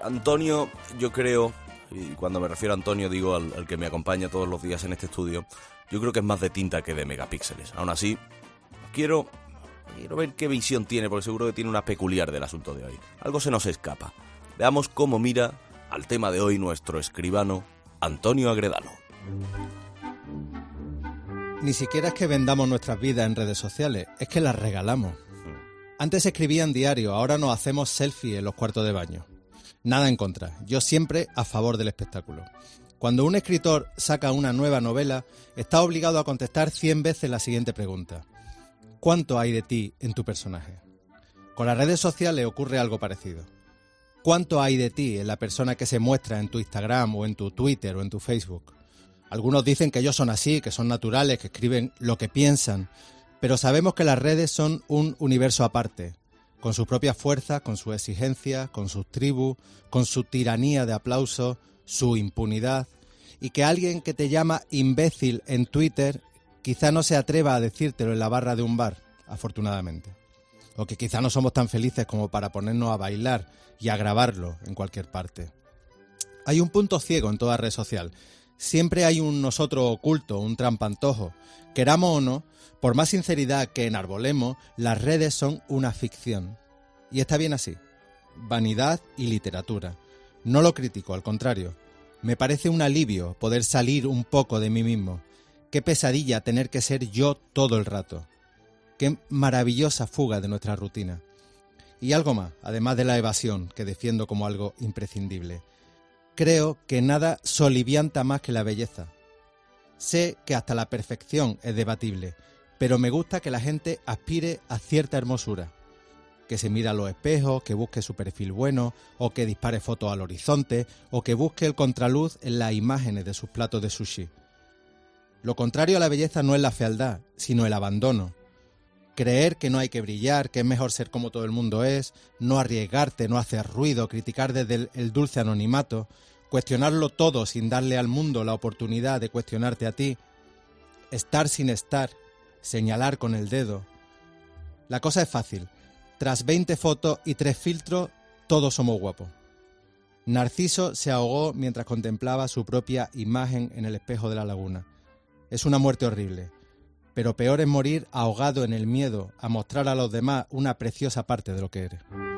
Antonio, yo creo, y cuando me refiero a Antonio digo al que me acompaña todos los días en este estudio, yo creo que es más de tinta que de megapíxeles. Aún así, quiero ver qué visión tiene, porque seguro que tiene una peculiar del asunto de hoy. Algo se nos escapa. Veamos cómo mira al tema de hoy nuestro escribano Antonio Agredano. Ni siquiera es que vendamos nuestras vidas en redes sociales, es que las regalamos. Antes se escribía en diario, ahora nos hacemos selfie en los cuartos de baño. Nada en contra, yo siempre a favor del espectáculo. Cuando un escritor saca una nueva novela, está obligado a contestar 100 veces la siguiente pregunta. ¿Cuánto hay de ti en tu personaje? Con las redes sociales ocurre algo parecido. ¿Cuánto hay de ti en la persona que se muestra en tu Instagram o en tu Twitter o en tu Facebook? Algunos dicen que ellos son así, que son naturales, que escriben lo que piensan, pero sabemos que las redes son un universo aparte, con sus propias fuerzas, con sus exigencias, con sus tribus, con su tiranía de aplausos, su impunidad, y que alguien que te llama imbécil en Twitter quizá no se atreva a decírtelo en la barra de un bar, afortunadamente. O que quizá no somos tan felices como para ponernos a bailar y a grabarlo en cualquier parte. Hay un punto ciego en toda red social. Siempre hay un nosotros oculto, un trampantojo. Queramos o no, por más sinceridad que enarbolemos, las redes son una ficción. Y está bien así. Vanidad y literatura. No lo critico, al contrario. Me parece un alivio poder salir un poco de mí mismo. Qué pesadilla tener que ser yo todo el rato. Qué maravillosa fuga de nuestra rutina. Y algo más, además de la evasión, que defiendo como algo imprescindible. Creo que nada solivianta más que la belleza. Sé que hasta la perfección es debatible, pero me gusta que la gente aspire a cierta hermosura. Que se mire a los espejos, que busque su perfil bueno, o que dispare fotos al horizonte, o que busque el contraluz en las imágenes de sus platos de sushi. Lo contrario a la belleza no es la fealdad, sino el abandono. Creer que no hay que brillar, que es mejor ser como todo el mundo es, no arriesgarte, no hacer ruido, criticar desde el dulce anonimato, cuestionarlo todo sin darle al mundo la oportunidad de cuestionarte a ti, estar sin estar, señalar con el dedo. La cosa es fácil. Tras 20 fotos y 3 filtros, todos somos guapos. Narciso se ahogó mientras contemplaba su propia imagen en el espejo de la laguna. Es una muerte horrible. Pero peor es morir ahogado en el miedo a mostrar a los demás una preciosa parte de lo que eres.